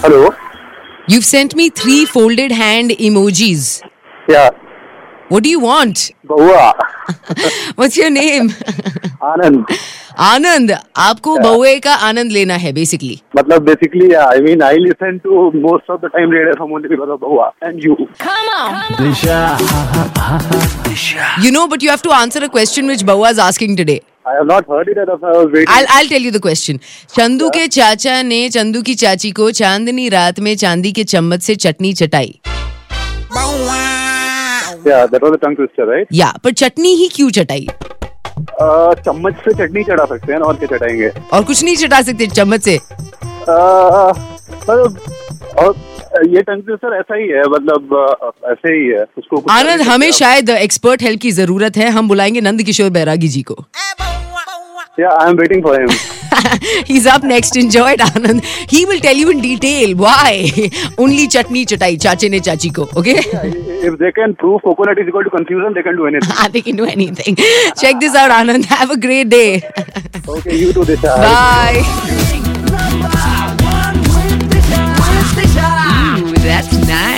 Hello. You've sent me 3 folded hand emojis. Yeah. What do you want? Bahua. What's your name? Anand. आनंद. आपको बहुए का आनंद लेना है basically. मतलब basically, yeah, I mean, I listen to most of the time Radio FM only because of Bahua and you. You know, but you have to answer a question which Bahua is asking today. I have not heard it enough. I was waiting. I'll tell you the question. Chandu के चाचा ने चंदू की चाची को चांदनी रात में चांदी के चम्मच से चटनी चटाई. Yeah, that was a tongue twister, right? या पर चटनी ही क्यों चटाई? चम्मच से चटनी चढ़ा सकते हैं और क्या चटाएंगे? और कुछ नहीं चटा सकते चम्मच से? और ये टंग ट्विस्टर ऐसा ही है, मतलब ऐसे ही है उसको. आनंद, हमें शायद एक्सपर्ट हेल्प की जरूरत है. हम बुलाएंगे नंद किशोर बैरागी जी को. Yeah, I am waiting for him. He's up next. Enjoy it, Anand. He will tell you in detail why only chutney chatai चाचे ने चाची को. Okay? If they can prove coconut is equal to confusion, they can do anything. They can do anything. Check this out, Anand. Have a great day. Okay, you too, Disha. Bye. Ooh, that's nice.